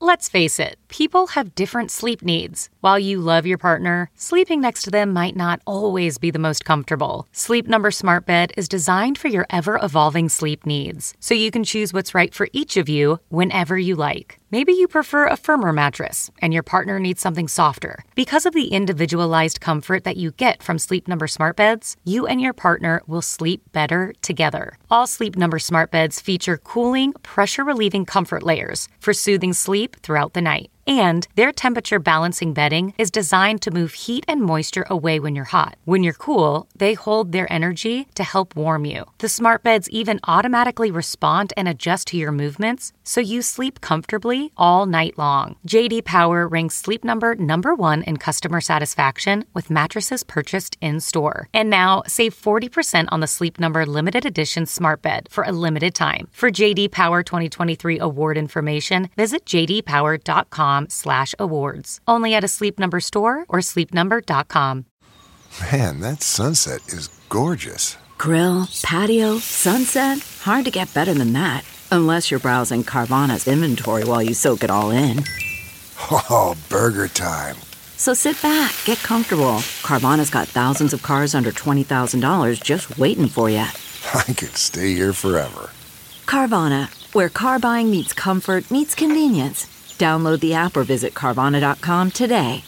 Let's face it, people have different sleep needs. While you love your partner, sleeping next to them might not always be the most comfortable. Sleep Number Smart Bed is designed for your ever-evolving sleep needs, so you can choose what's right for each of you whenever you like. Maybe you prefer a firmer mattress and your partner needs something softer. Because of the individualized comfort that you get from Sleep Number Smart Beds, you and your partner will sleep better together. All Sleep Number Smart Beds feature cooling, pressure-relieving comfort layers for soothing sleep throughout the night. And their temperature balancing bedding is designed to move heat and moisture away when you're hot. When you're cool, they hold their energy to help warm you. The smart beds even automatically respond and adjust to your movements, so you sleep comfortably all night long. J.D. Power ranks Sleep Number #1 in customer satisfaction with mattresses purchased in-store. And now, save 40% on the Sleep Number limited edition smart bed for a limited time. For J.D. Power 2023 award information, visit jdpower.com/awards. Only at a Sleep Number store or sleepnumber.com. Man, that sunset is gorgeous. Grill, patio, sunset. Hard to get better than that. Unless you're browsing Carvana's inventory while you soak it all in. Oh, burger time. So sit back, get comfortable. Carvana's got thousands of cars under $20,000 just waiting for you. I could stay here forever. Carvana, where car buying meets comfort meets convenience. Download the app or visit Carvana.com today.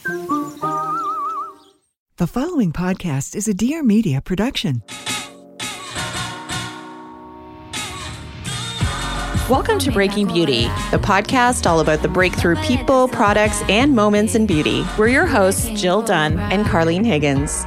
The following podcast is a Dear Media production. Welcome to Breaking Beauty, the podcast all about the breakthrough people, products, and moments in beauty. We're your hosts, Jill Dunn and Carlene Higgins.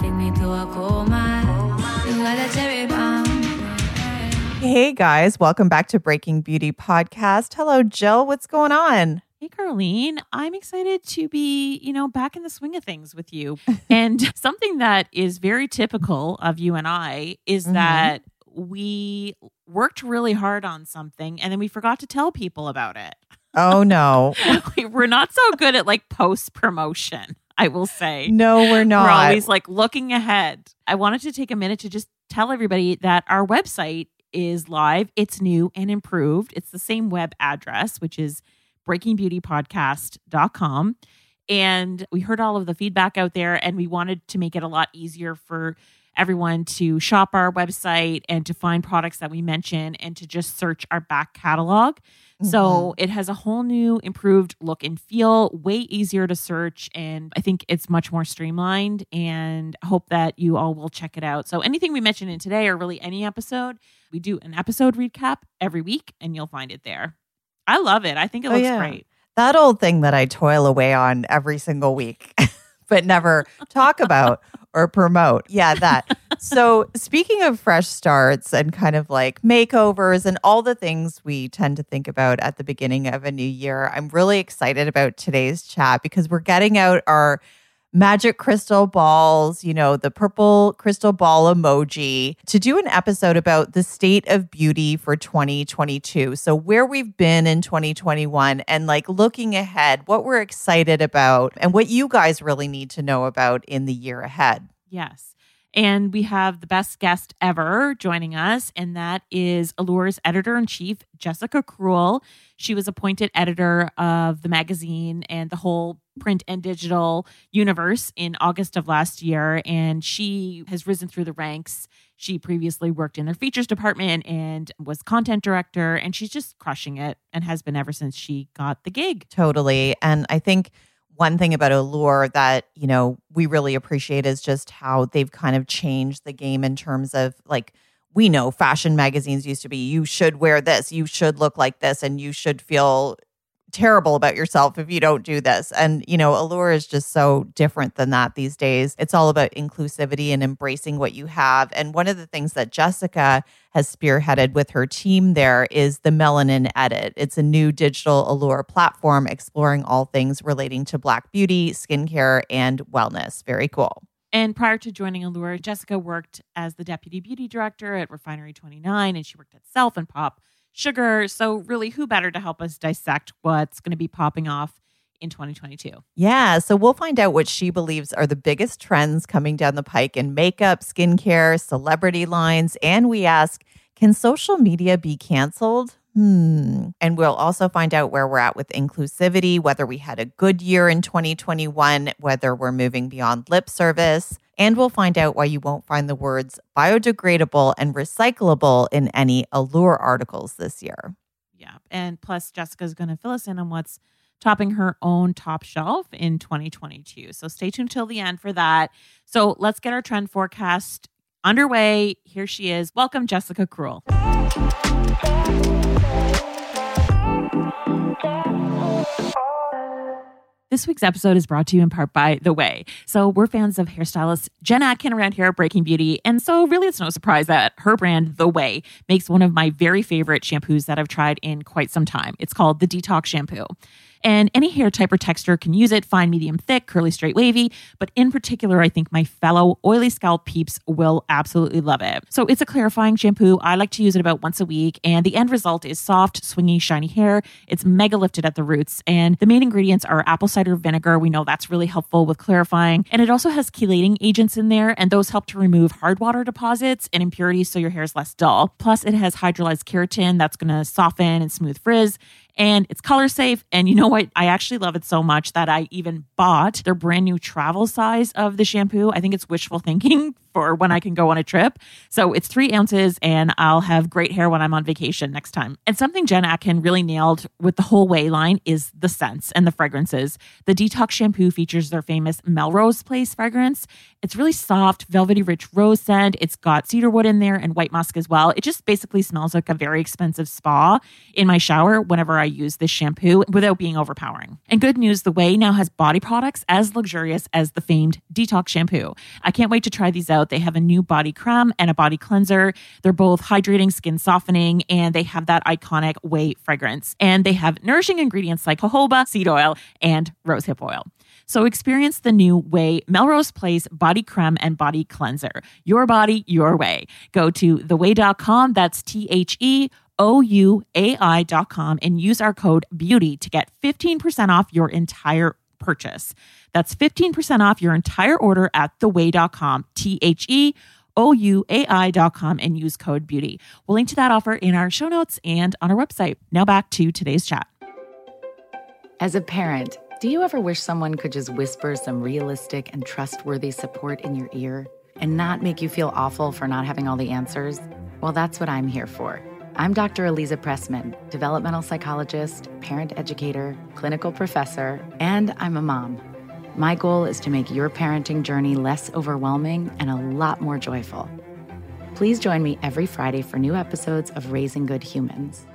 Hey guys, welcome back to Breaking Beauty podcast. Hello, Jill. What's going on? Hey, Carlene. I'm excited to be, back in the swing of things with you. And something that is very typical of you and I is that we worked really hard on something and then we forgot to tell people about it. Oh, no. We're not so good at post promotion, I will say. No, we're not. We're always looking ahead. I wanted to take a minute to just tell everybody that our website is live. It's new and improved. It's the same web address, which is breakingbeautypodcast.com. And we heard all of the feedback out there and we wanted to make it a lot easier for everyone to shop our website and to find products that we mention and to just search our back catalog. So it has a whole new improved look and feel, way easier to search. And I think it's much more streamlined and hope that you all will check it out. So anything we mention in today or really any episode, we do an episode recap every week and you'll find it there. I love it. I think it looks great. That old thing that I toil away on every single week, but never talk about or promote. Yeah, that. So speaking of fresh starts and kind of makeovers and all the things we tend to think about at the beginning of a new year, I'm really excited about today's chat because we're getting out our magic crystal balls, the purple crystal ball emoji, to do an episode about the state of beauty for 2022. So where we've been in 2021 and looking ahead, what we're excited about and what you guys really need to know about in the year ahead. Yes. And we have the best guest ever joining us, and that is Allure's editor-in-chief, Jessica Krull. She was appointed editor of the magazine and the whole print and digital universe in August of last year, and she has risen through the ranks. She previously worked in their features department and was content director, and she's just crushing it and has been ever since she got the gig. Totally. And I think one thing about Allure that, we really appreciate is just how they've kind of changed the game in terms of we know fashion magazines used to be, you should wear this, you should look like this, and you should feel terrible about yourself if you don't do this. And, Allure is just so different than that these days. It's all about inclusivity and embracing what you have. And one of the things that Jessica has spearheaded with her team there is the Melanin Edit. It's a new digital Allure platform exploring all things relating to Black beauty, skincare, and wellness. Very cool. And prior to joining Allure, Jessica worked as the deputy beauty director at Refinery 29, and she worked at Self and Pop Sugar. So really, who better to help us dissect what's going to be popping off in 2022? Yeah, so we'll find out what she believes are the biggest trends coming down the pike in makeup, skincare, celebrity lines, and we ask, can social media be canceled? And we'll also find out where we're at with inclusivity, whether we had a good year in 2021, whether we're moving beyond lip service. And we'll find out why you won't find the words biodegradable and recyclable in any Allure articles this year. Yeah. And plus, Jessica's going to fill us in on what's topping her own top shelf in 2022. So stay tuned till the end for that. So let's get our trend forecast underway. Here she is. Welcome, Jessica Krull. This week's episode is brought to you in part by The Way. So we're fans of hairstylist Jen Atkin around here at Breaking Beauty. And so really it's no surprise that her brand, The Way, makes one of my very favorite shampoos that I've tried in quite some time. It's called the Detox Shampoo. And any hair type or texture can use it, fine, medium, thick, curly, straight, wavy. But in particular, I think my fellow oily scalp peeps will absolutely love it. So it's a clarifying shampoo. I like to use it about once a week. And the end result is soft, swingy, shiny hair. It's mega lifted at the roots. And the main ingredients are apple cider vinegar. We know that's really helpful with clarifying. And it also has chelating agents in there. And those help to remove hard water deposits and impurities so your hair is less dull. Plus, it has hydrolyzed keratin that's going to soften and smooth frizz. And it's color safe. And you know what? I actually love it so much that I even bought their brand new travel size of the shampoo. I think it's wishful thinking for when I can go on a trip. So it's 3 ounces and I'll have great hair when I'm on vacation next time. And something Jen Atkin really nailed with the whole Way line is the scents and the fragrances. The Detox Shampoo features their famous Melrose Place fragrance. It's really soft, velvety, rich rose scent. It's got cedarwood in there and white musk as well. It just basically smells like a very expensive spa in my shower whenever I use this shampoo without being overpowering. And good news, The Way now has body products as luxurious as the famed Detox Shampoo. I can't wait to try these out. They have a new body creme and a body cleanser. They're both hydrating, skin softening, and they have that iconic Way fragrance. And they have nourishing ingredients like jojoba, seed oil, and rosehip oil. So experience the new Way Melrose Place body creme and body cleanser. Your body, your way. Go to theway.com. That's TheOuai.com and use our code BEAUTY to get 15% off your entire purchase. That's 15% off your entire order at theway.com, TheOuai.com, and use code BEAUTY. We'll link to that offer in our show notes and on our website. Now back to today's chat. As a parent, do you ever wish someone could just whisper some realistic and trustworthy support in your ear and not make you feel awful for not having all the answers? Well, that's what I'm here for. I'm Dr. Eliza Pressman, developmental psychologist, parent educator, clinical professor, and I'm a mom. My goal is to make your parenting journey less overwhelming and a lot more joyful. Please join me every Friday for new episodes of Raising Good Humans.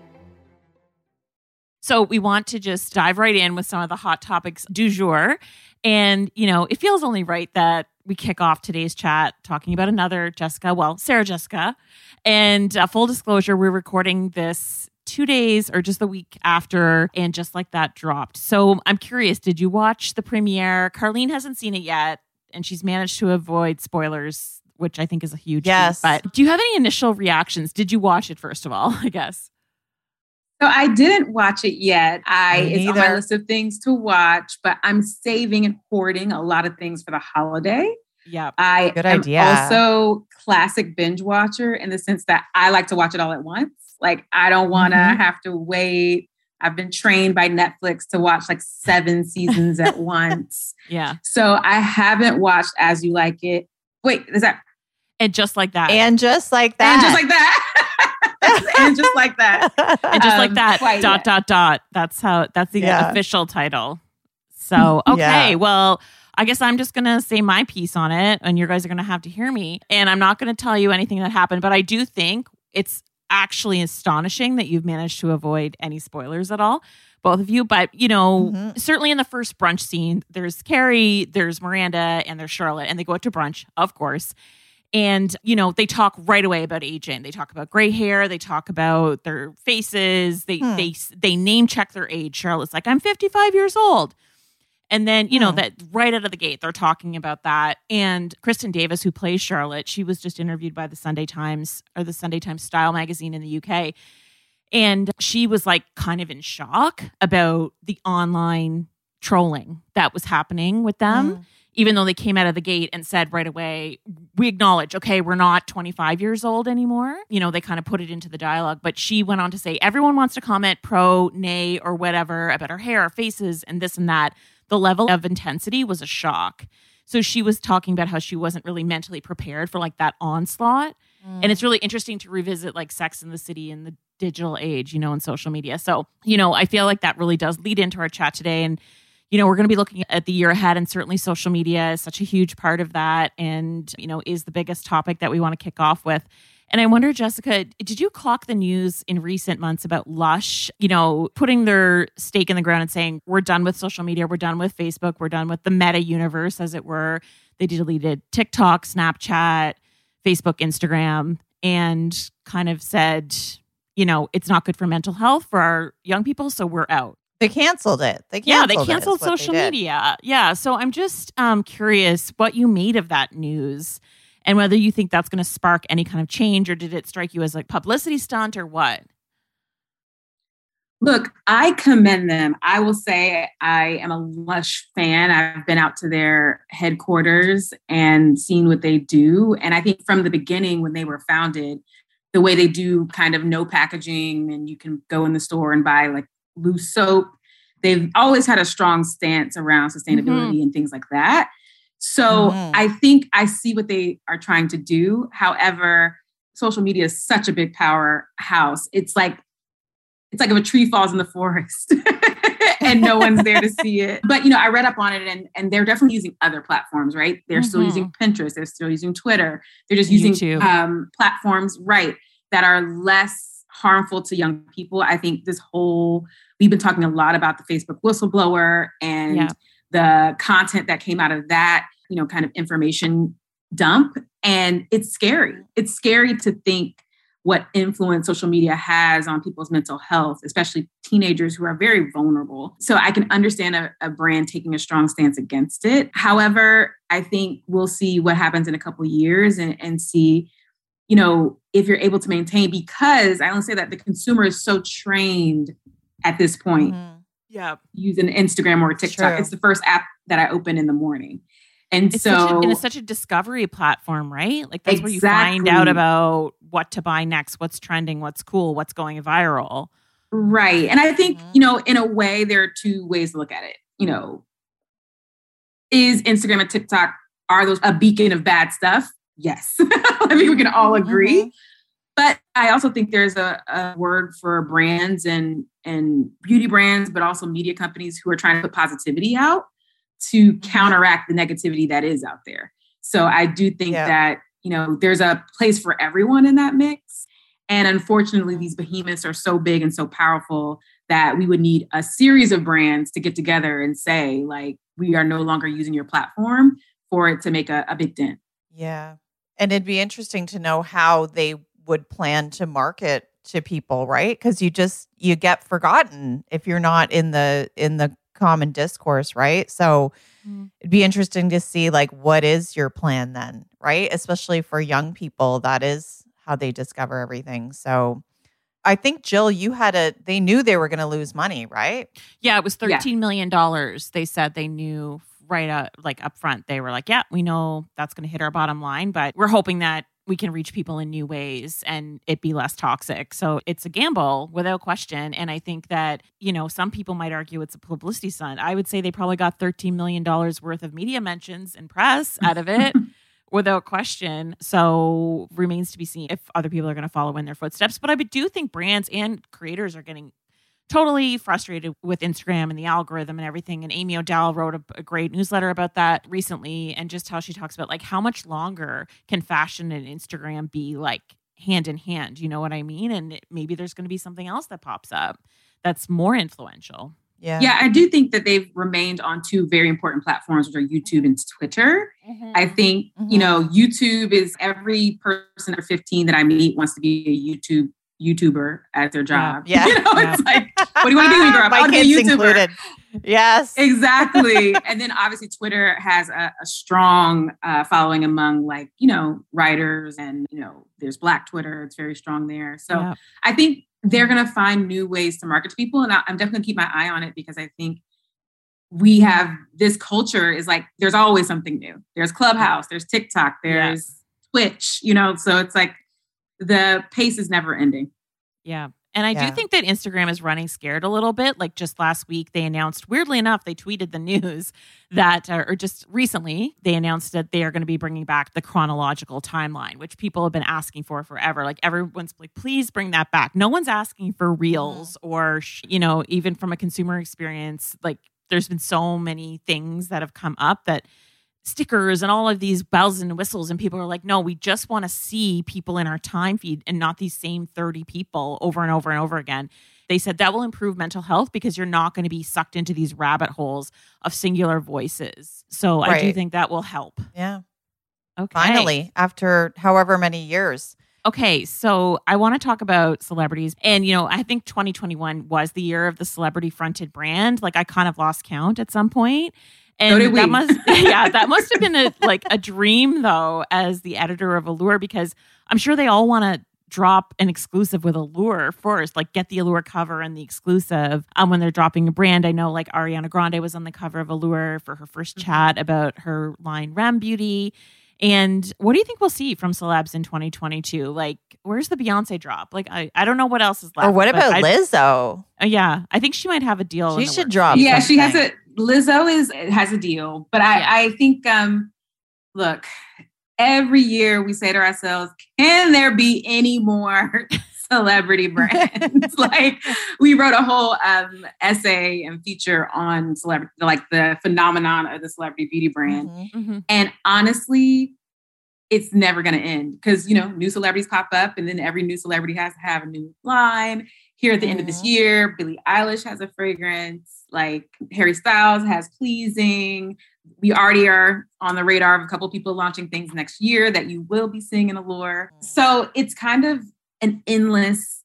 So we want to just dive right in with some of the hot topics du jour. And, you know, it feels only right that we kick off today's chat talking about another Jessica, well, Sarah Jessica. And full disclosure, we're recording this 2 days or just the week after, and Just Like That dropped. So I'm curious, did you watch the premiere? Carlene hasn't seen it yet, and she's managed to avoid spoilers, which I think is a huge feat. But do you have any initial reactions? Did you watch it, first of all, I guess? So I didn't watch it yet. It's on my list of things to watch, but I'm saving and hoarding a lot of things for the holiday. Yeah, good idea. Also classic binge watcher in the sense that I like to watch it all at once. Like I don't want to have to wait. I've been trained by Netflix to watch like 7 seasons at once. Yeah. So I haven't watched As You Like It. Wait, is that? And Just Like That. And Just Like That. And Just Like That. And Just Like That. And Just Like That. That's the official title. So, okay. Well, I guess I'm just going to say my piece on it and you guys are going to have to hear me. And I'm not going to tell you anything that happened, but I do think it's actually astonishing that you've managed to avoid any spoilers at all, both of you. But, you know, certainly in the first brunch scene, there's Carrie, there's Miranda, and there's Charlotte, and they go out to brunch, of course. And, you know, they talk right away about aging. They talk about gray hair. They talk about their faces. They name check their age. Charlotte's like, I'm 55 years old. And then, you know, that right out of the gate, they're talking about that. And Kristen Davis, who plays Charlotte, she was just interviewed by the Sunday Times Style magazine in the UK. And she was like kind of in shock about the online trolling that was happening with them. even though they came out of the gate and said right away, we acknowledge, okay, we're not 25 years old anymore. They kind of put it into the dialogue. But she went on to say, everyone wants to comment pro, nay, or whatever about our hair, our faces, and this and that. The level of intensity was a shock. So she was talking about how she wasn't really mentally prepared for like that onslaught. And it's really interesting to revisit like Sex in the City in the digital age, and social media. So, I feel like that really does lead into our chat today. And, we're going to be looking at the year ahead, and certainly social media is such a huge part of that and, is the biggest topic that we want to kick off with. And I wonder, Jessica, did you clock the news in recent months about Lush, putting their stake in the ground and saying, we're done with social media, we're done with Facebook, we're done with the meta universe, as it were. They deleted TikTok, Snapchat, Facebook, Instagram, and kind of said, it's not good for mental health for our young people, so we're out. They canceled it. They canceled social media. Yeah. So I'm just curious what you made of that news and whether you think that's going to spark any kind of change, or did it strike you as like publicity stunt or what? Look, I commend them. I will say I am a Lush fan. I've been out to their headquarters and seen what they do. And I think from the beginning, when they were founded, the way they do kind of no packaging, and you can go in the store and buy like loose soap. They've always had a strong stance around sustainability and things like that. So I think I see what they are trying to do. However, social media is such a big powerhouse. It's like if a tree falls in the forest and no one's there to see it. But, I read up on it and they're definitely using other platforms, right? They're still using Pinterest. They're still using Twitter. They're just using platforms, right, that are less harmful to young people. I think we've been talking a lot about the Facebook whistleblower and the content that came out of that, kind of information dump. And it's scary. It's scary to think what influence social media has on people's mental health, especially teenagers who are very vulnerable. So I can understand a brand taking a strong stance against it. However, I think we'll see what happens in a couple of years and see, if you're able to maintain, because I only say that the consumer is so trained at this point. Using Instagram or TikTok. It's the first app that I open in the morning. And it's such a discovery platform, right? Like that's where you find out about what to buy next, what's trending, what's cool, what's going viral. Right. And I think, in a way, there are two ways to look at it. Is Instagram and TikTok, are those a beacon of bad stuff? Yes. I think we can all agree. But I also think there's a word for brands and beauty brands, but also media companies who are trying to put positivity out to counteract the negativity that is out there. So I do think that, there's a place for everyone in that mix. And unfortunately, these behemoths are so big and so powerful that we would need a series of brands to get together and say, like, we are no longer using your platform for it to make a big dent. Yeah. And it'd be interesting to know how they would plan to market to people, right? Because you get forgotten if you're not in the common discourse, right? So it'd be interesting to see like what is your plan then, right? Especially for young people, that is how they discover everything. So I think Jill, they knew they were going to lose money, right? Yeah, it was $13 million. They said they knew up front. They were like, yeah, we know that's going to hit our bottom line, but we're hoping that we can reach people in new ways and it be less toxic. So it's a gamble without question. And I think that, some people might argue it's a publicity stunt. I would say they probably got $13 million worth of media mentions and press out of it without question. So remains to be seen if other people are going to follow in their footsteps. But I do think brands and creators are getting totally frustrated with Instagram and the algorithm and everything. And Amy O'Dell wrote a great newsletter about that recently, and just how she talks about like how much longer can fashion and Instagram be like hand in hand, you know what I mean? And maybe there's going to be something else that pops up that's more influential. Yeah, I do think that they've remained on two very important platforms, which are YouTube and Twitter. I think, YouTube is every person under 15 that I meet wants to be a YouTuber at their job. Yeah. It's like, what do you want to be when you grow up? My I'll be a kids YouTuber. included. Yes. Exactly. And then obviously Twitter has a strong following among writers and, there's Black Twitter. It's very strong there. So I think they're going to find new ways to market to people. And I'm definitely going to keep my eye on it because I think we have this culture is like, there's always something new. There's Clubhouse, there's TikTok, there's Twitch, so it's like the pace is never ending. Yeah. And I do think that Instagram is running scared a little bit. Like just last week, they announced, weirdly enough, they tweeted the news that, or just recently, they announced that they are going to be bringing back the chronological timeline, which people have been asking for forever. Like everyone's like, please bring that back. No one's asking for reels or, even from a consumer experience, like there's been so many things that have come up that stickers and all of these bells and whistles, and people are like, no, we just want to see people in our time feed and not these same 30 people over and over and over again. They said that will improve mental health because you're not going to be sucked into these rabbit holes of singular voices. So I do think that will help. Yeah. Okay. Finally, after however many years. Okay, so I want to talk about celebrities. And, I think 2021 was the year of the celebrity fronted brand. Like I kind of lost count at some point. And so did we. that must have been a dream though, as the editor of Allure, because I'm sure they all want to drop an exclusive with Allure first, like get the Allure cover and the exclusive when they're dropping a brand. I know like Ariana Grande was on the cover of Allure for her first chat about her line Rem Beauty. And what do you think we'll see from celebs in 2022? Like, where's the Beyonce drop? Like, I don't know what else is left. Or what about Lizzo? Yeah, I think she might have a deal. She should drop. Yeah, something. she has Lizzo has a deal, but I think look, every year we say to ourselves, can there be any more celebrity brands? Like we wrote a whole essay and feature on celebrity, like the phenomenon of the celebrity beauty brand. And honestly, it's never going to end because, new celebrities pop up and then every new celebrity has to have a new line. Here at the end of this year, Billie Eilish has a fragrance, like Harry Styles has Pleasing. We already are on the radar of a couple of people launching things next year that you will be seeing in Allure. So it's kind of an endless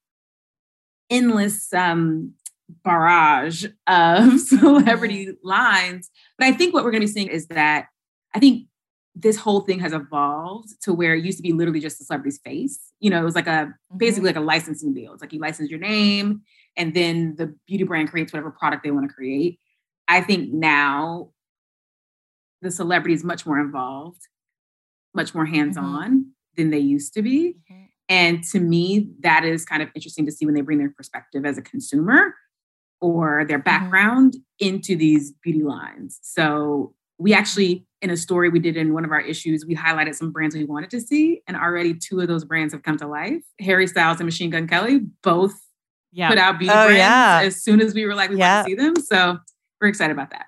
barrage of celebrity lines. But I think what we're going to be seeing is that I think this whole thing has evolved to where it used to be literally just the celebrity's face. It was like basically like a licensing deal. It's like you license your name and then the beauty brand creates whatever product they want to create. I think now the celebrity is much more involved, much more hands-on than they used to be. And to me, that is kind of interesting to see when they bring their perspective as a consumer or their background into these beauty lines. So we actually, in a story we did in one of our issues, we highlighted some brands we wanted to see. And already 2 of those brands have come to life. Harry Styles and Machine Gun Kelly both put out beauty brands as soon as we were like, we want to see them. So we're excited about that.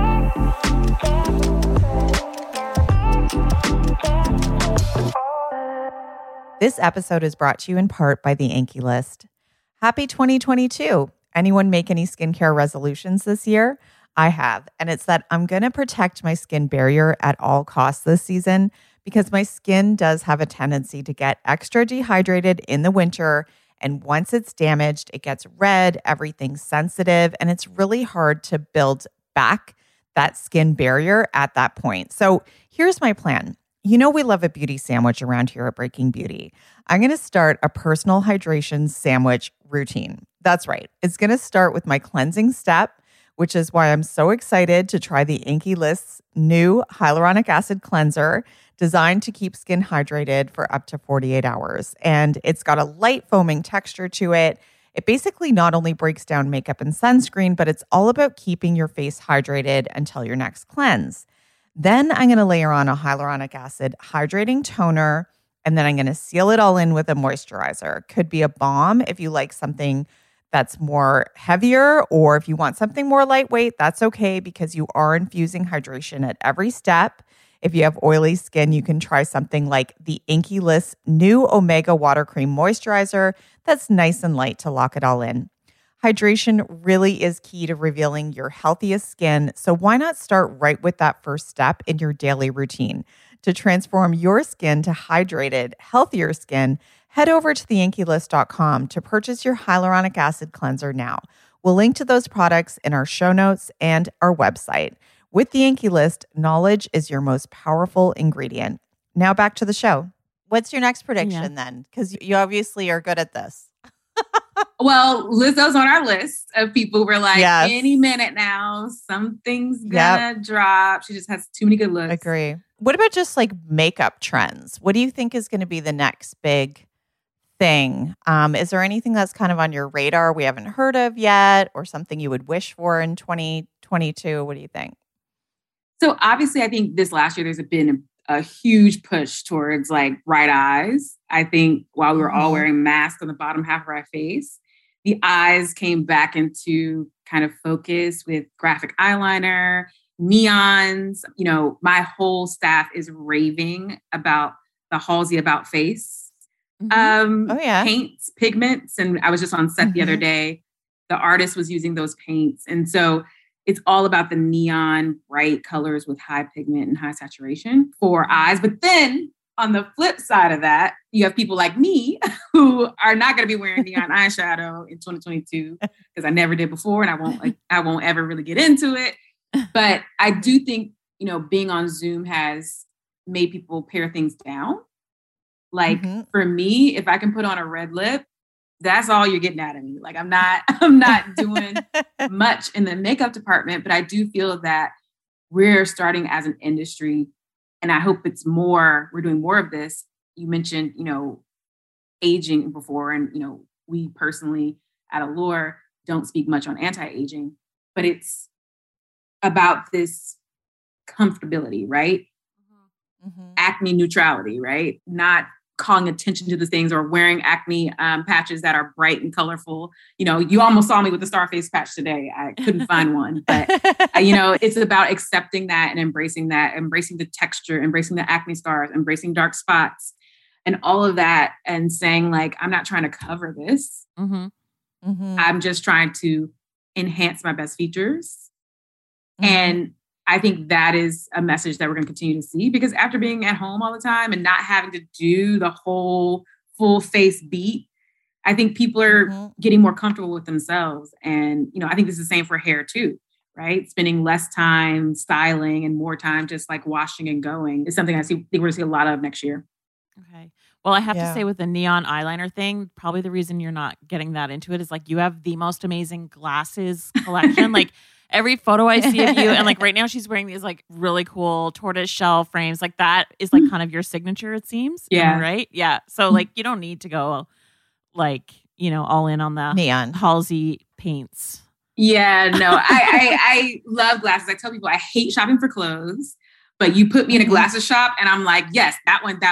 This episode is brought to you in part by the Anki List. Happy 2022. Anyone make any skincare resolutions this year? I have, and it's that I'm going to protect my skin barrier at all costs this season because my skin does have a tendency to get extra dehydrated in the winter, and once it's damaged, it gets red, everything's sensitive, and it's really hard to build back that skin barrier at that point. So here's my plan. We love a beauty sandwich around here at Breaking Beauty. I'm going to start a personal hydration sandwich routine. That's right. It's going to start with my cleansing step, which is why I'm so excited to try the Anki List's new hyaluronic acid cleanser designed to keep skin hydrated for up to 48 hours. And it's got a light foaming texture to it. It basically not only breaks down makeup and sunscreen, but it's all about keeping your face hydrated until your next cleanse. Then I'm going to layer on a hyaluronic acid hydrating toner, and then I'm going to seal it all in with a moisturizer. Could be a balm if you like something that's more heavier, or if you want something more lightweight, that's okay because you are infusing hydration at every step. If you have oily skin, you can try something like the Anki List new Omega Water Cream Moisturizer that's nice and light to lock it all in. Hydration really is key to revealing your healthiest skin, so why not start right with that first step in your daily routine? To transform your skin to hydrated, healthier skin, head over to theankilist.com to purchase your hyaluronic acid cleanser now. We'll link to those products in our show notes and our website. With the Anki List, knowledge is your most powerful ingredient. Now back to the show. What's your next prediction then? Because you obviously are good at this. Well, Lizzo's on our list of people. We're like, Yes. any minute now, something's gonna drop. She just has too many good looks. Agree. What about just like makeup trends? What do you think is going to be the next big thing? Is there anything that's kind of on your radar we haven't heard of yet, or something you would wish for in 2022? What do you think? So obviously, I think this last year there's been a huge push towards like bright eyes. I think while we were all wearing masks on the bottom half of our face, the eyes came back into kind of focus with graphic eyeliner, neons. You know, my whole staff is raving about the Halsey About Face paints, pigments. And I was just on set the other day. The artist was using those paints. And so it's all about the neon bright colors with high pigment and high saturation for eyes. But then on the flip side of that, you have people like me who are not going to be wearing neon eyeshadow in 2022 because I never did before, and I won't ever really get into it. But I do think, you know, being on Zoom has made people pare things down. Like for me, if I can put on a red lip, that's all you're getting out of me. Like I'm not doing much in the makeup department, but I do feel that we're starting as an industry, and I hope we're doing more of this. You mentioned, you know, aging before, and, you know, we personally at Allure don't speak much on anti-aging, but it's about this comfortability, right? Acne neutrality, right? Not calling attention to the things or wearing acne patches that are bright and colorful. You know, you almost saw me with the Starface patch today. I couldn't find one, but you know, it's about accepting that and embracing the texture, embracing the acne scars, embracing dark spots and all of that, and saying like, I'm not trying to cover this. I'm just trying to enhance my best features. And I think that is a message that we're going to continue to see, because after being at home all the time and not having to do the whole full face beat, I think people are getting more comfortable with themselves. And, you know, I think this is the same for hair too, right? Spending less time styling and more time just like washing and going is something I think we're going to see a lot of next year. Okay. Well, I have to say with the neon eyeliner thing, probably the reason you're not getting that into it is like you have the most amazing glasses collection. Like every photo I see of you, and like right now she's wearing these like really cool tortoise shell frames. Like that is like kind of your signature, it seems. Yeah. Right? Yeah. So like you don't need to go like, you know, all in on the neon Halsey paints. Yeah, no, I love glasses. I tell people I hate shopping for clothes, but you put me in a glasses shop and I'm like, yes, that one.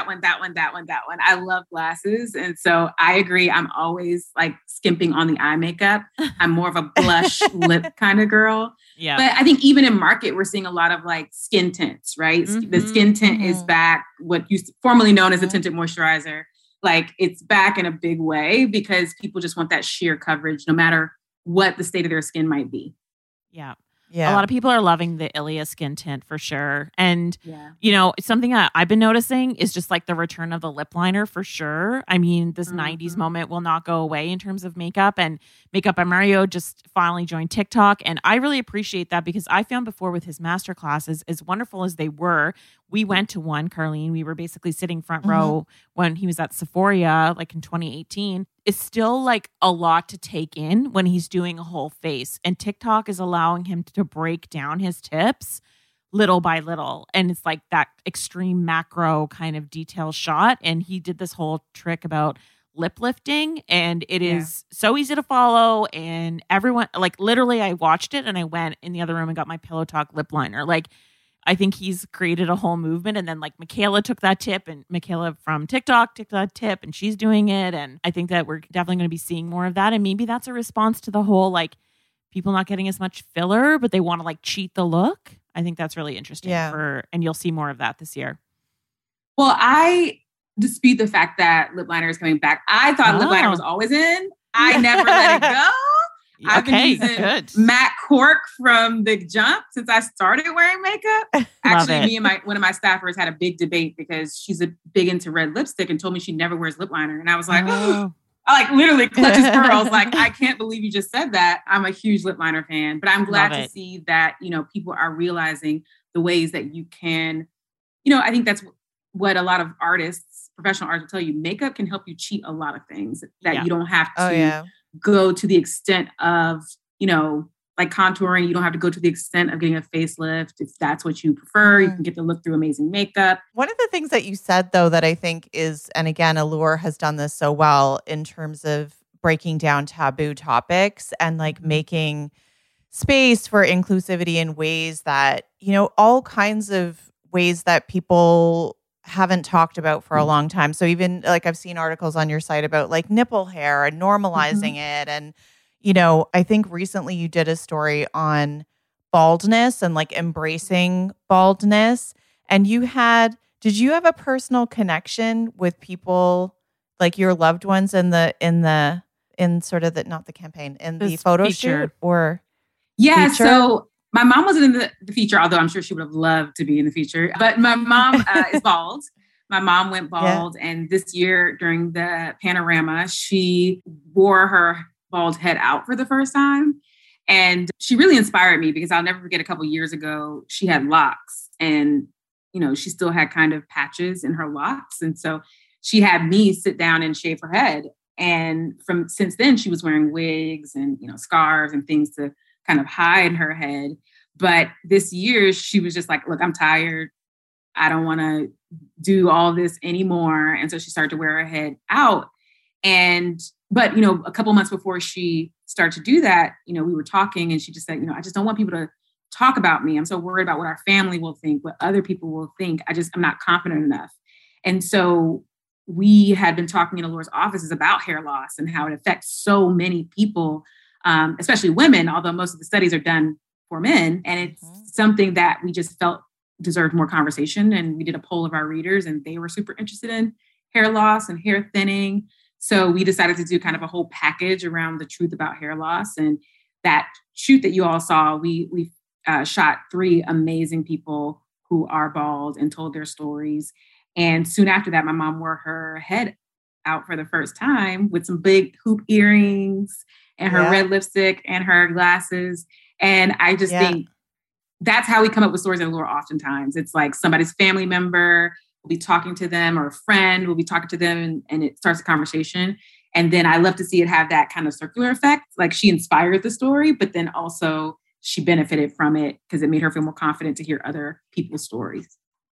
I love glasses. And so I agree. I'm always like skimping on the eye makeup. I'm more of a blush lip kind of girl. Yeah. But I think even in market, we're seeing a lot of like skin tints, right? The skin tint is back, what used to formerly known as a tinted moisturizer. Like it's back in a big way because people just want that sheer coverage, no matter what the state of their skin might be. Yeah. A lot of people are loving the Ilia skin tint for sure. And, yeah. you know, something that I've been noticing is just like the return of the lip liner for sure. I mean, this 90s moment will not go away in terms of makeup, and Makeup by Mario just finally joined TikTok. And I really appreciate that because I found before with his master classes, as wonderful as they were, we went to one, Carlene, we were basically sitting front row when he was at Sephora, like in 2018. It's still like a lot to take in when he's doing a whole face. And TikTok is allowing him to break down his tips little by little. And it's like that extreme macro kind of detail shot. And he did this whole trick about lip lifting, and it is so easy to follow. And everyone, like literally I watched it and I went in the other room and got my Pillow Talk lip liner. Like I think he's created a whole movement. And then like Michaela took that tip, and Michaela from TikTok took that tip, and she's doing it. And I think that we're definitely going to be seeing more of that. And maybe that's a response to the whole, like people not getting as much filler, but they want to like cheat the look. I think that's really interesting and you'll see more of that this year. Well, I dispute the fact that lip liner is coming back. I thought lip liner was always in. I never let it go. I've been using Matte Cork from Big Jump since I started wearing makeup. Actually, me and one of my staffers had a big debate because she's big into red lipstick and told me she never wears lip liner. And I was like, I like literally clutches pearls. Like, I can't believe you just said that. I'm a huge lip liner fan, but I'm glad to see that, you know, people are realizing the ways that you can, you know, I think that's what a lot of artists, professional artists will tell you. Makeup can help you cheat a lot of things that you don't have to go to the extent of, like contouring. You don't have to go to the extent of getting a facelift. If that's what you prefer, you can get the look through amazing makeup. One of the things that you said, though, that I think is, and again, Allure has done this so well in terms of breaking down taboo topics and like making space for inclusivity in ways that, all kinds of ways that people haven't talked about for a long time. So even like I've seen articles on your site about like nipple hair and normalizing it. And, I think recently you did a story on baldness and like embracing baldness. And did you have a personal connection with people like your loved ones in sort of not the campaign, in the photo shoot or? Yeah. Feature? So my mom wasn't in the feature, although I'm sure she would have loved to be in the feature. But my mom is bald. My mom went bald. Yeah. And this year during the panorama, she wore her bald head out for the first time. And she really inspired me because I'll never forget a couple years ago, she had locks and, she still had kind of patches in her locks. And so she had me sit down and shave her head. And since then, she was wearing wigs and, scarves and things to kind of hide her head. But this year she was just like, look, I'm tired. I don't want to do all this anymore. And so she started to wear her head out. But a couple months before she started to do that, we were talking and she just said, I just don't want people to talk about me. I'm so worried about what our family will think, what other people will think. I'm not confident enough. And so we had been talking in Allure's offices about hair loss and how it affects so many people, especially women, although most of the studies are done for men. And it's something that we just felt deserved more conversation. And we did a poll of our readers and they were super interested in hair loss and hair thinning. So we decided to do kind of a whole package around the truth about hair loss. And that shoot that you all saw, we shot 3 amazing people who are bald and told their stories. And soon after that, my mom wore her head out for the first time with some big hoop earrings and her red lipstick and her glasses. And I just think that's how we come up with stories at Allure oftentimes. It's like somebody's family member will be talking to them or a friend will be talking to them and it starts a conversation. And then I love to see it have that kind of circular effect. Like she inspired the story, but then also she benefited from it because it made her feel more confident to hear other people's stories.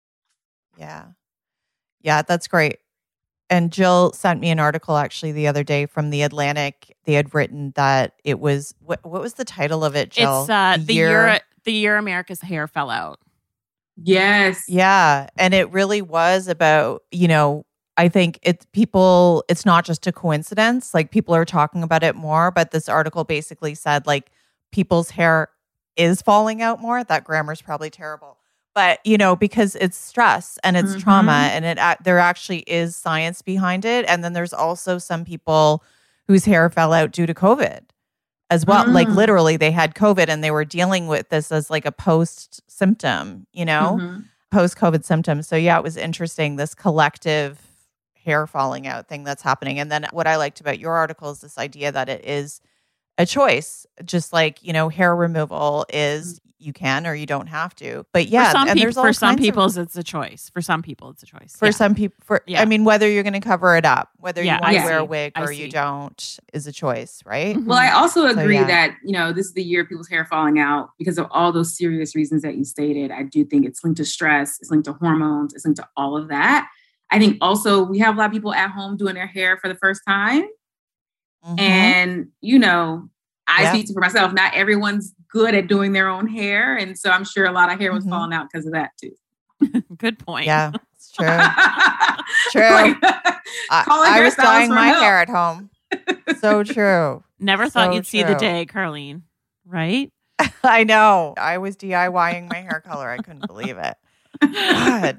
Yeah. Yeah, that's great. And Jill sent me an article actually the other day from The Atlantic. They had written that it was, what was the title of it, Jill? It's the year America's hair fell out. Yes. Yeah. And it really was about, I think it's not just a coincidence. Like people are talking about it more, but this article basically said like people's hair is falling out more. That grammar's probably terrible. But, because it's stress and it's trauma and there actually is science behind it. And then there's also some people whose hair fell out due to COVID as well. Like literally they had COVID and they were dealing with this as like a post symptom, post-COVID symptoms. So yeah, it was interesting, this collective hair falling out thing that's happening. And then what I liked about your article is this idea that it is a choice, just like, hair removal is you can or you don't have to. But yeah, for some people it's a choice. For some people it's a choice. For some people, I mean, whether you're going to cover it up, whether you want to wear a wig or you don't is a choice, right? Well, I also agree that, this is the year of people's hair falling out because of all those serious reasons that you stated. I do think it's linked to stress, it's linked to hormones, it's linked to all of that. I think also we have a lot of people at home doing their hair for the first time. And, I speak for myself. Not everyone's good at doing their own hair. And so I'm sure a lot of hair was falling out because of that too. Good point. Yeah, it's true. True. I was dyeing my hair at home. So true. Never thought you'd see the day, Carlene. Right? I know. I was DIYing my hair color. I couldn't believe it. God.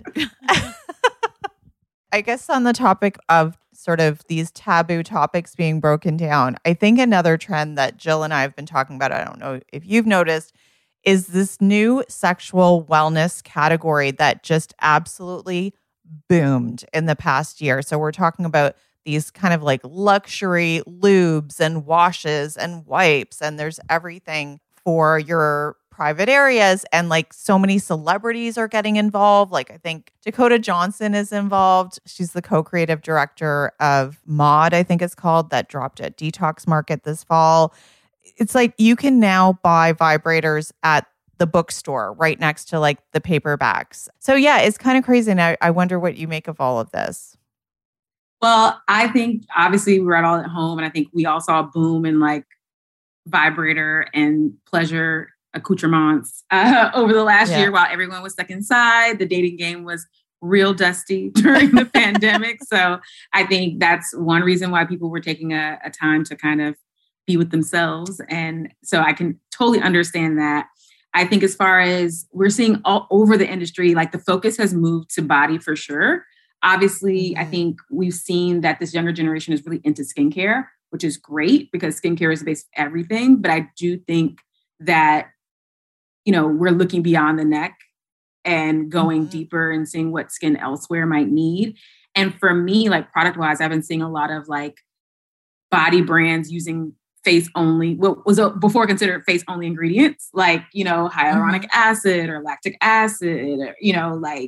I guess on the topic of sort of these taboo topics being broken down, I think another trend that Jill and I have been talking about, I don't know if you've noticed, is this new sexual wellness category that just absolutely boomed in the past year. So we're talking about these kind of like luxury lubes and washes and wipes, and there's everything for your private areas, and like so many celebrities are getting involved. Like I think Dakota Johnson is involved. She's the co-creative director of Mod, I think it's called, that dropped at Detox Market this fall. It's like you can now buy vibrators at the bookstore right next to like the paperbacks. So yeah, it's kind of crazy. And I wonder what you make of all of this. Well, I think obviously we were all at home, and I think we all saw a boom in like vibrator and pleasure accoutrements over the last year while everyone was stuck inside. The dating game was real dusty during the pandemic. So I think that's one reason why people were taking a time to kind of be with themselves. And so I can totally understand that. I think as far as we're seeing all over the industry, like the focus has moved to body for sure. Obviously, I think we've seen that this younger generation is really into skincare, which is great because skincare is the base of everything. But I do think that, you know, we're looking beyond the neck and going deeper and seeing what skin elsewhere might need. And for me, like product wise, I've been seeing a lot of like body brands using face only, what was before considered face only ingredients, like, you know, hyaluronic acid or lactic acid, or, you know, like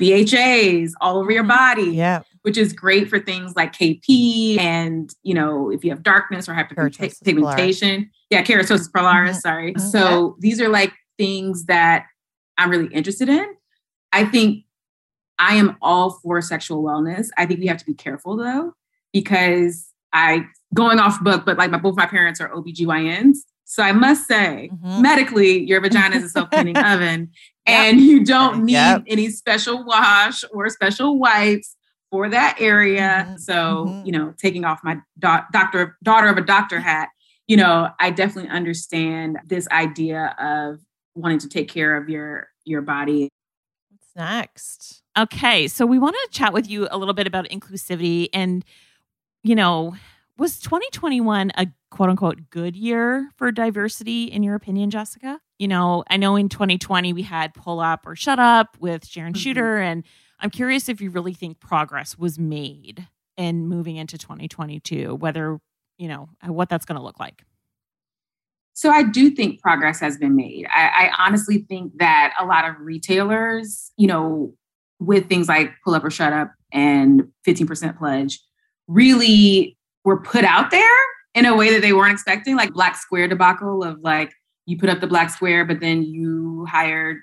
BHAs all over your body, which is great for things like KP and, you know, if you have darkness or hyperpigmentation. Keratosis pilaris, sorry. So these are like things that I'm really interested in. I think I am all for sexual wellness. I think we have to be careful though, because going off book, but like both my parents are OBGYNs. So I must say, medically, your vagina is a self-cleaning oven and you don't need any special wash or special wipes for that area. So, you know, taking off my daughter of a doctor hat, you know, I definitely understand this idea of wanting to take care of your body. What's next? Okay. So we want to chat with you a little bit about inclusivity and, you know, was 2021 a quote unquote good year for diversity in your opinion, Jessica? You know, I know in 2020 we had Pull Up or Shut Up with Sharon Shooter, and I'm curious if you really think progress was made in moving into 2022, whether, you know, what that's going to look like. So I do think progress has been made. I honestly think that a lot of retailers, you know, with things like Pull Up or Shut Up and 15% Pledge really were put out there in a way that they weren't expecting, like Black Square debacle of like, you put up the Black Square, but then you hired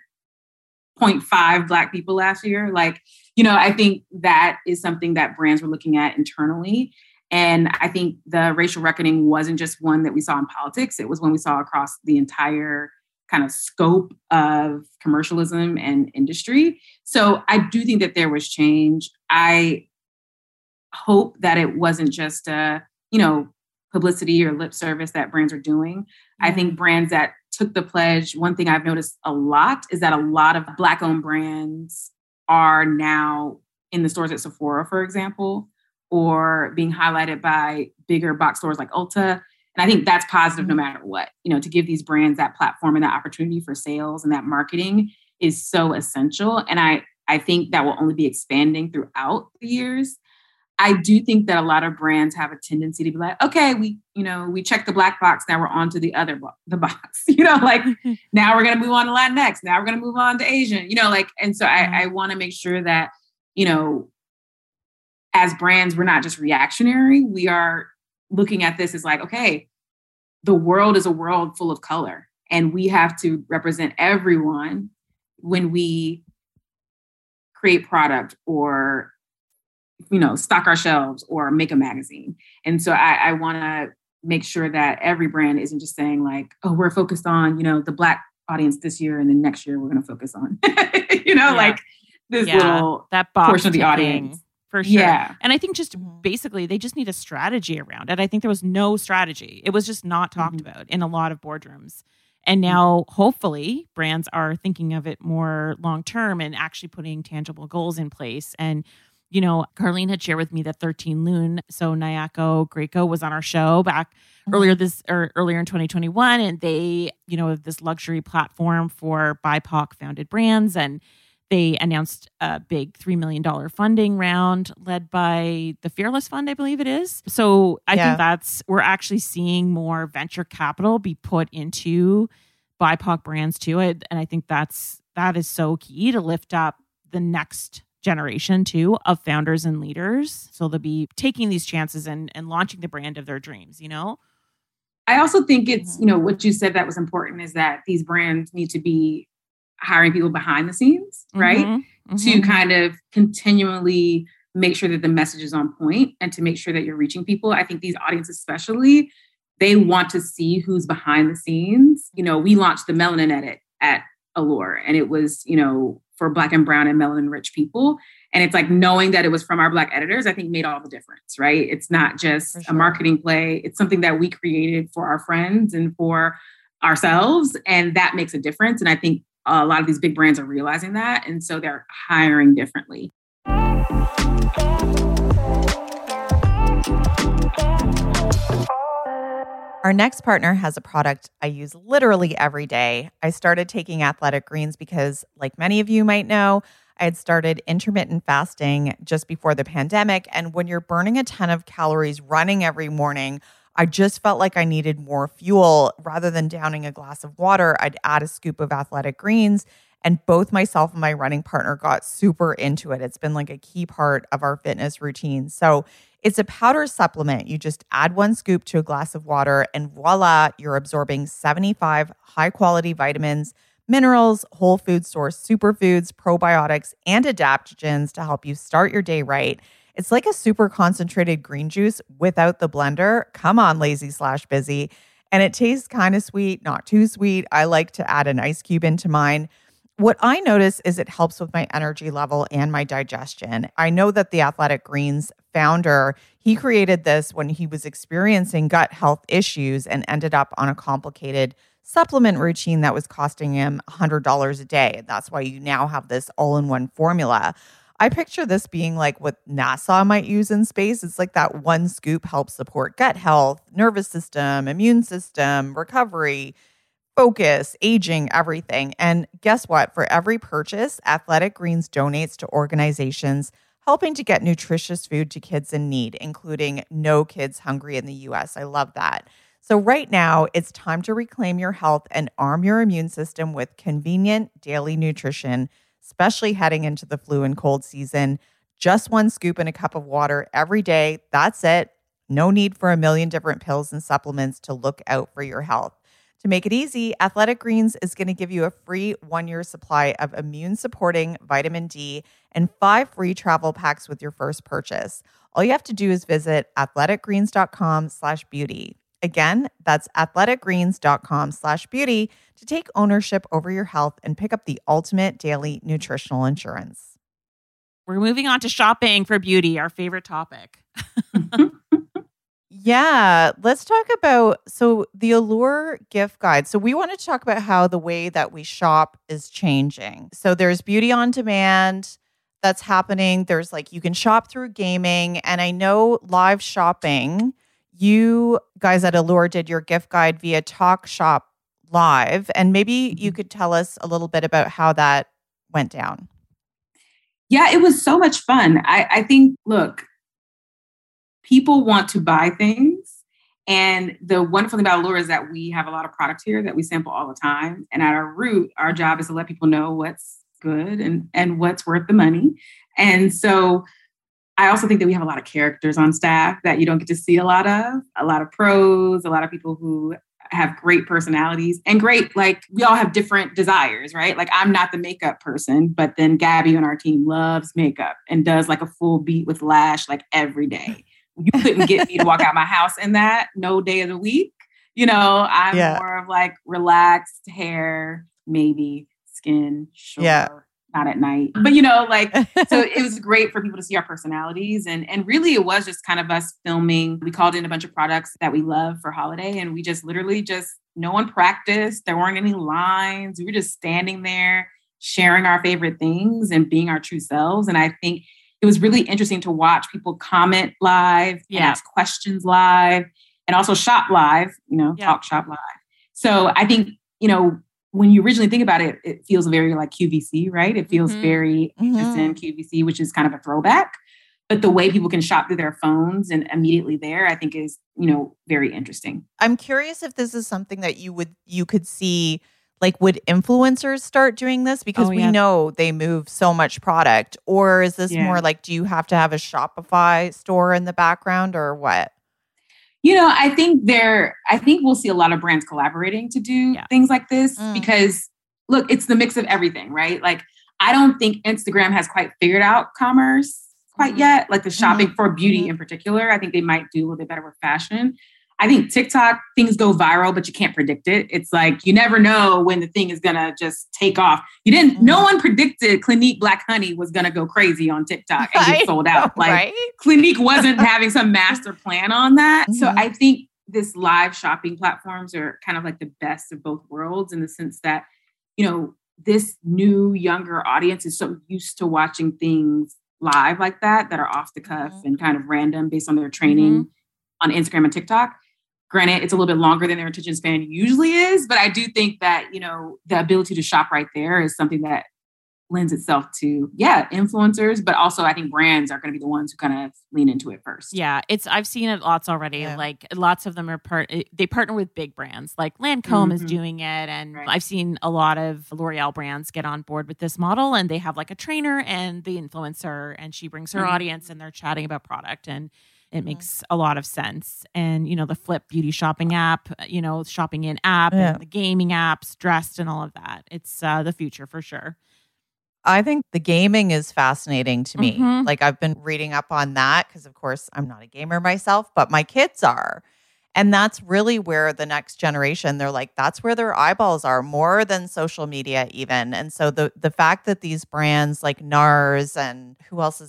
0.5 Black people last year. Like, you know, I think that is something that brands were looking at internally. And I think the racial reckoning wasn't just one that we saw in politics. It was one we saw across the entire kind of scope of commercialism and industry. So I do think that there was change. I hope that it wasn't just a, you know, publicity or lip service that brands are doing. I think brands that took the pledge, one thing I've noticed a lot is that a lot of Black-owned brands are now in the stores at Sephora, for example, or being highlighted by bigger box stores like Ulta. And I think that's positive no matter what. You know, to give these brands that platform and that opportunity for sales and that marketing is so essential. And I think that will only be expanding throughout the years. I do think that a lot of brands have a tendency to be like, okay, we checked the Black box. Now we're on to the box, you know, like now we're going to move on to Latinx. Now we're going to move on to Asian, you know, like, and so I want to make sure that, you know, as brands, we're not just reactionary. We are looking at this as like, okay, the world is a world full of color and we have to represent everyone when we create product or, you know, stock our shelves or make a magazine. And so I want to make sure that every brand isn't just saying like, oh, we're focused on, you know, the Black audience this year. And then next year we're going to focus on, you know, like this little that box portion of the audience. For sure. Yeah. And I think just basically they just need a strategy around it. I think there was no strategy. It was just not talked about in a lot of boardrooms. And now hopefully brands are thinking of it more long-term and actually putting tangible goals in place. And you know, Carlene had shared with me that 13 Lune, so Nyako Graco was on our show back earlier in 2021, and they, you know, this luxury platform for BIPOC founded brands, and they announced a big $3 million funding round led by the Fearless Fund, I believe it is. So I think we're actually seeing more venture capital be put into BIPOC brands too. And I think that is so key to lift up the next generation too of founders and leaders. So they'll be taking these chances and launching the brand of their dreams, you know? I also think it's, what you said that was important is that these brands need to be hiring people behind the scenes, right? To kind of continually make sure that the message is on point and to make sure that you're reaching people. I think these audiences especially, they want to see who's behind the scenes. We launched the Melanin Edit at Allure, and it was, for Black and brown and melanin rich people. And it's like knowing that it was from our Black editors, I think made all the difference, right? It's not just a marketing play. It's something that we created for our friends and for ourselves. And that makes a difference. And I think a lot of these big brands are realizing that. And so they're hiring differently. Our next partner has a product I use literally every day. I started taking Athletic Greens because, like many of you might know, I had started intermittent fasting just before the pandemic. And when you're burning a ton of calories running every morning, I just felt like I needed more fuel. Rather than downing a glass of water, I'd add a scoop of Athletic Greens. And both myself and my running partner got super into it. It's been like a key part of our fitness routine. So it's a powder supplement. You just add 1 scoop to a glass of water and voila, you're absorbing 75 high-quality vitamins, minerals, whole food source superfoods, probiotics, and adaptogens to help you start your day right. It's like a super concentrated green juice without the blender. Come on, lazy/busy. And it tastes kind of sweet, not too sweet. I like to add an ice cube into mine. What I notice is it helps with my energy level and my digestion. I know that the Athletic Greens founder, he created this when he was experiencing gut health issues and ended up on a complicated supplement routine that was costing him $100 a day. That's why you now have this all-in-one formula. I picture this being like what NASA might use in space. It's like that 1 scoop helps support gut health, nervous system, immune system, recovery, focus, aging, everything. And guess what? For every purchase, Athletic Greens donates to organizations helping to get nutritious food to kids in need, including No Kids Hungry in the US. I love that. So right now, it's time to reclaim your health and arm your immune system with convenient daily nutrition, especially heading into the flu and cold season. Just 1 scoop in a cup of water every day. That's it. No need for a million different pills and supplements to look out for your health. To make it easy, Athletic Greens is going to give you a free 1-year supply of immune-supporting vitamin D and 5 free travel packs with your first purchase. All you have to do is visit athleticgreens.com/beauty. Again, that's athleticgreens.com/beauty to take ownership over your health and pick up the ultimate daily nutritional insurance. We're moving on to shopping for beauty, our favorite topic. Yeah, let's talk about the Allure gift guide. So we wanted to talk about how the way that we shop is changing. So there's beauty on demand that's happening. There's you can shop through gaming, and I know live shopping. You guys at Allure did your gift guide via Talk Shop Live, and maybe you could tell us a little bit about how that went down. Yeah, it was so much fun. I think, look, people want to buy things. And the wonderful thing about Allure is that we have a lot of product here that we sample all the time. And at our root, our job is to let people know what's good and what's worth the money. And so I also think that we have a lot of characters on staff that you don't get to see a lot of pros, a lot of people who have great personalities and great, we all have different desires, right? I'm not the makeup person, but then Gabby on our team loves makeup and does a full beat with lash every day. You couldn't get me to walk out my house in that no day of the week. I'm more of relaxed hair, maybe skin, sure. Yeah. Not at night, but so it was great for people to see our personalities. And really it was just kind of us filming. We called in a bunch of products that we love for holiday. And we just literally no one practiced. There weren't any lines. We were just standing there, sharing our favorite things and being our true selves. And I think it was really interesting to watch people comment live and ask questions live and also shop live, Talk Shop Live. So I think, when you originally think about it, it feels very like QVC, right? It feels very HSN QVC, which is kind of a throwback. But the way people can shop through their phones and immediately there, I think is, very interesting. I'm curious if this is something that you could see Like, would influencers start doing this? Because we know they move so much product. Or is this more like, do you have to have a Shopify store in the background or what? I think we'll see a lot of brands collaborating to do things like this because look, it's the mix of everything, right? Like, I don't think Instagram has quite figured out commerce quite yet, like the shopping for beauty in particular. I think they might do a little bit better with fashion. I think TikTok, things go viral, but you can't predict it. It's like, you never know when the thing is going to just take off. No one predicted Clinique Black Honey was going to go crazy on TikTok and get sold out. Like Clinique wasn't having some master plan on that. So I think this live shopping platforms are kind of like the best of both worlds in the sense that, this new younger audience is so used to watching things live like that are off the cuff and kind of random based on their training on Instagram and TikTok. Granted, it's a little bit longer than their attention span usually is, but I do think that, the ability to shop right there is something that lends itself to, influencers, but also I think brands are going to be the ones who kind of lean into it first. Yeah, I've seen it lots already. Yeah. Like lots of them they partner with big brands, like Lancome is doing it. And I've seen a lot of L'Oreal brands get on board with this model, and they have like a trainer and the influencer, and she brings her audience and they're chatting about product, and it makes a lot of sense. And, the Flip beauty shopping app, shopping in app and the gaming apps, Dressed and all of that. It's the future for sure. I think the gaming is fascinating to me. Like, I've been reading up on that because, of course, I'm not a gamer myself, but my kids are. And that's really where the next generation, they're like, that's where their eyeballs are, more than social media even. And so the fact that these brands like NARS and who else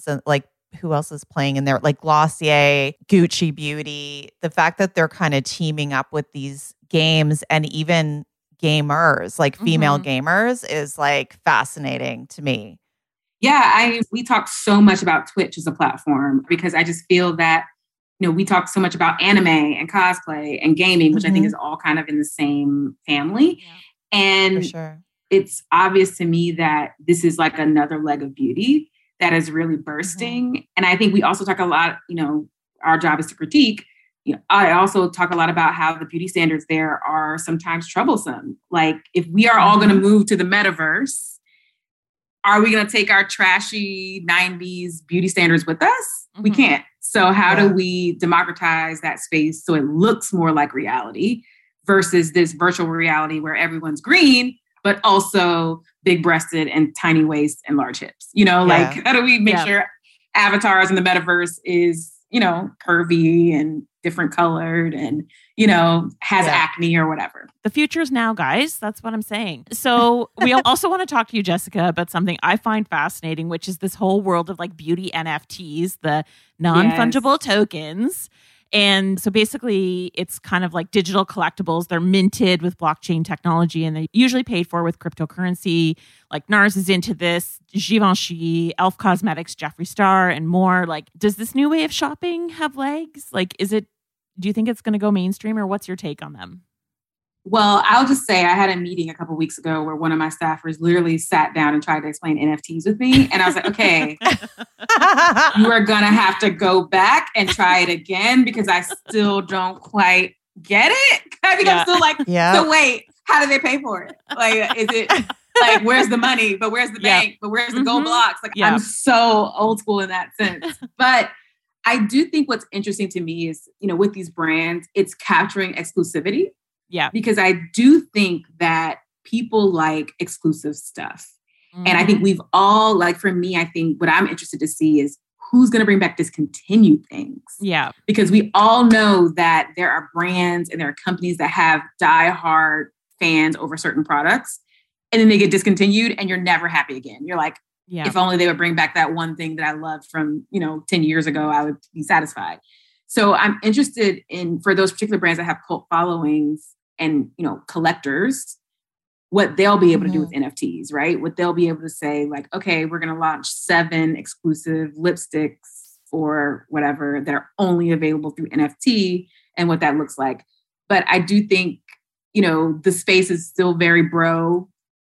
is playing in there, like Glossier, Gucci Beauty, the fact that they're kind of teaming up with these games and even gamers, like female gamers, is like fascinating to me. Yeah, we talk so much about Twitch as a platform because I just feel that, we talk so much about anime and cosplay and gaming, which I think is all kind of in the same family. Yeah. And it's obvious to me that this is like another leg of beauty that is really bursting. And I think we also talk a lot, our job is to critique. I also talk a lot about how the beauty standards there are sometimes troublesome. Like, if we are all going to move to the metaverse, are we going to take our trashy 90s beauty standards with us? We can't. So how do we democratize that space so it looks more like reality versus this virtual reality where everyone's green, but also big-breasted and tiny waist and large hips? Like, how do we make sure avatars in the metaverse is, curvy and different colored and, has acne or whatever. The future's now, guys. That's what I'm saying. So we also want to talk to you, Jessica, about something I find fascinating, which is this whole world of like beauty NFTs, the non-fungible tokens. And so basically it's kind of like digital collectibles. They're minted with blockchain technology and they're usually paid for with cryptocurrency. Like NARS is into this, Givenchy, Elf Cosmetics, Jeffree Star, and more. Like, does this new way of shopping have legs? Like, do you think it's going to go mainstream, or what's your take on them? Well, I'll just say I had a meeting a couple of weeks ago where one of my staffers literally sat down and tried to explain NFTs with me. And I was like, okay, you are going to have to go back and try it again because I still don't quite get it. I think I'm still like, so wait, how do they pay for it? Like, is it like, where's the money? But where's the bank? But where's the gold blocks? Like, I'm so old school in that sense. But I do think what's interesting to me is, with these brands, it's capturing exclusivity. Yeah. Because I do think that people like exclusive stuff. And I think we've all, like, for me, I think what I'm interested to see is who's going to bring back discontinued things. Yeah. Because we all know that there are brands and there are companies that have diehard fans over certain products. And then they get discontinued and you're never happy again. You're like, if only they would bring back that one thing that I loved from, 10 years ago, I would be satisfied. So I'm interested in, for those particular brands that have cult followings and, collectors, what they'll be able to do with NFTs, right? What they'll be able to say, like, okay, we're going to launch 7 exclusive lipsticks or whatever that are only available through NFT and what that looks like. But I do think, the space is still very bro.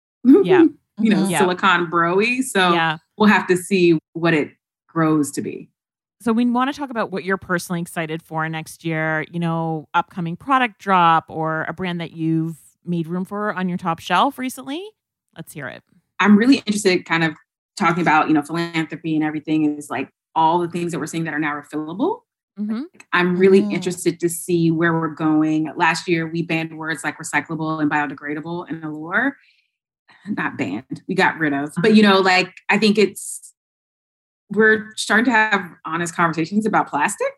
Silicon bro-y. So we'll have to see what it grows to be. So we want to talk about what you're personally excited for next year, upcoming product drop or a brand that you've made room for on your top shelf recently? Let's hear it. I'm really interested kind of talking about, philanthropy and everything is like all the things that we're seeing that are now refillable. Mm-hmm. I'm really interested to see where we're going. Last year, we banned words like recyclable and biodegradable in Allure. Not banned, we got rid of. But, I think we're starting to have honest conversations about plastic.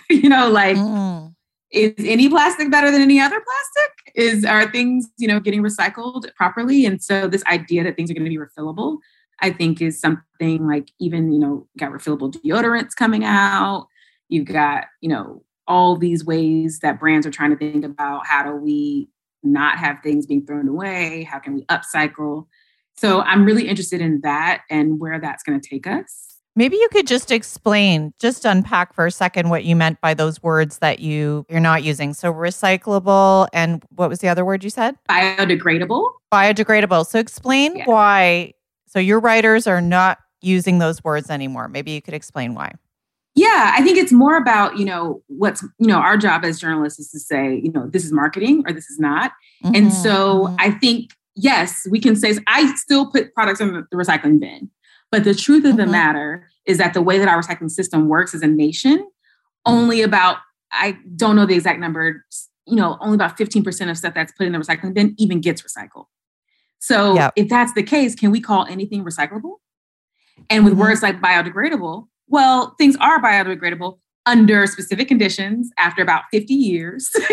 Is any plastic better than any other plastic? Are things, getting recycled properly? And so this idea that things are going to be refillable, I think is something like even, got refillable deodorants coming out. You've got, all these ways that brands are trying to think about how do we not have things being thrown away? How can we upcycle? So I'm really interested in that and where that's going to take us. Maybe you could just unpack for a second what you meant by those words that you're not using. So recyclable and what was the other word you said? Biodegradable. Biodegradable. So explain why. So your writers are not using those words anymore. Maybe you could explain why. Yeah, I think it's more about, what's, our job as journalists is to say, this is marketing or this is not. Mm-hmm. And so I think, yes, we can say, I still put products in the recycling bin. But the truth of the matter is that the way that our recycling system works as a nation, only about, I don't know the exact number, only about 15% of stuff that's put in the recycling bin even gets recycled. So if that's the case, can we call anything recyclable? And with words like biodegradable, well, things are biodegradable under specific conditions after about 50 years, but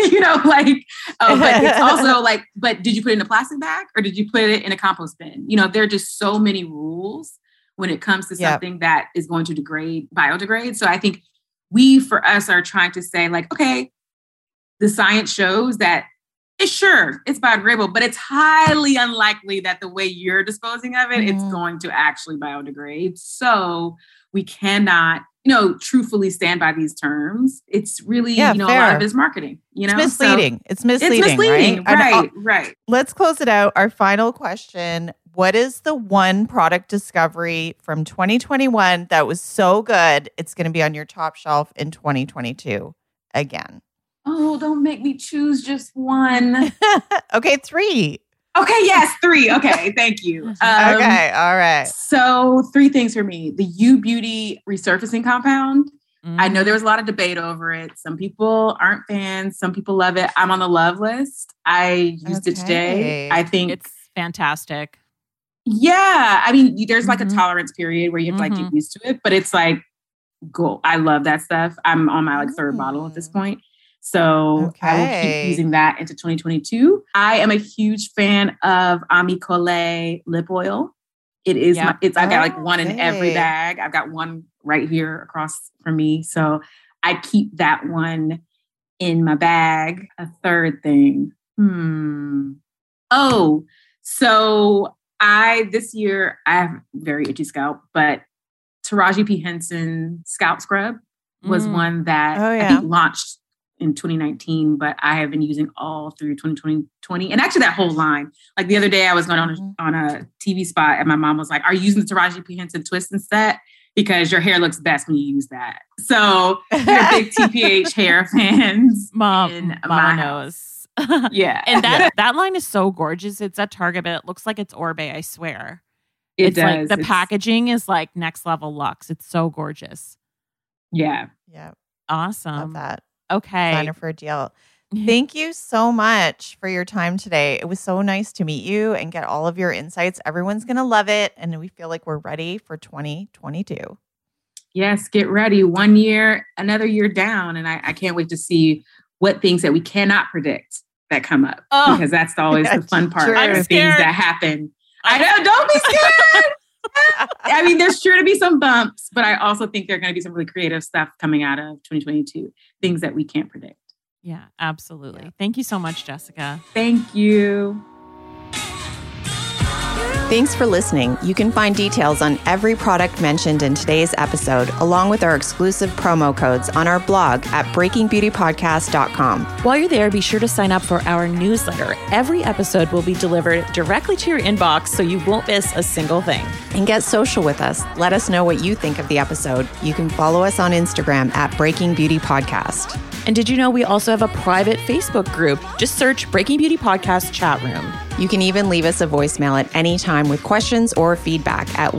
it's also but did you put it in a plastic bag or did you put it in a compost bin? There are just so many rules when it comes to something that is going to biodegrade. So I think for us are trying to say okay, the science shows that it's biodegradable, but it's highly unlikely that the way you're disposing of it, it's going to actually biodegrade. So we cannot, truthfully stand by these terms. It's really, a lot of it is marketing, It's misleading. So it's misleading, right? Let's close it out. Our final question. What is the one product discovery from 2021 that was so good it's going to be on your top shelf in 2022 again? Oh, don't make me choose just one. Okay, 3. Okay, yes, 3. Okay, thank you. Okay, all right. So 3 things for me. The U Beauty resurfacing compound. I know there was a lot of debate over it. Some people aren't fans. Some people love it. I'm on the love list. I used it today. I think it's fantastic. Yeah. I mean, there's a tolerance period where you have to get used to it, but it's gold. I love that stuff. I'm on my 3rd bottle at this point. So I will keep using that into 2022. I am a huge fan of Amicole lip oil. It is, I've got one in every bag. I've got one right here across from me. So I keep that one in my bag. A 3rd thing. So this year I have very itchy scalp, but Taraji P. Henson scalp scrub was one that I think launched in 2019, but I have been using all through 2020. And actually that whole line, the other day I was going on a TV spot and my mom was like, are you using the Taraji P. Henson twist and set? Because your hair looks best when you use that. So you're big TPH hair fans. Mama knows. Yeah. And that line is so gorgeous. It's at Target, but it looks like it's Orbe, I swear. It does. The packaging is next level luxe. It's so gorgeous. Yeah. Yeah. Awesome. Love that. Okay. Sign her for a deal. Thank you so much for your time today. It was so nice to meet you and get all of your insights. Everyone's going to love it. And we feel like we're ready for 2022. Yes, get ready. 1 year, another year down. And I can't wait to see what things that we cannot predict that come up. Because that's always the fun part of things that happen. I know, don't be scared. I mean, there's sure to be some bumps, but I also think there are going to be some really creative stuff coming out of 2022, things that we can't predict. Yeah, absolutely. Thank you so much, Jessica. Thank you. Thanks for listening. You can find details on every product mentioned in today's episode, along with our exclusive promo codes on our blog at breakingbeautypodcast.com. While you're there, be sure to sign up for our newsletter. Every episode will be delivered directly to your inbox, so you won't miss a single thing. And get social with us. Let us know what you think of the episode. You can follow us on Instagram at Breaking Beauty Podcast. And did you know we also have a private Facebook group? Just search Breaking Beauty Podcast Chat Room. You can even leave us a voicemail at any time with questions or feedback at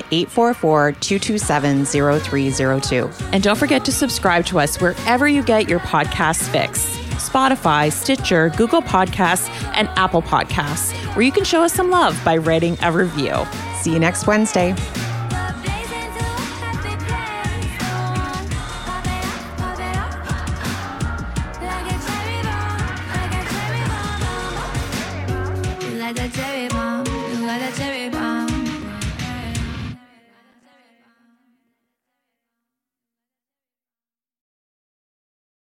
1-844-227-0302. And don't forget to subscribe to us wherever you get your podcast fix. Spotify, Stitcher, Google Podcasts, and Apple Podcasts, where you can show us some love by writing a review. See you next Wednesday.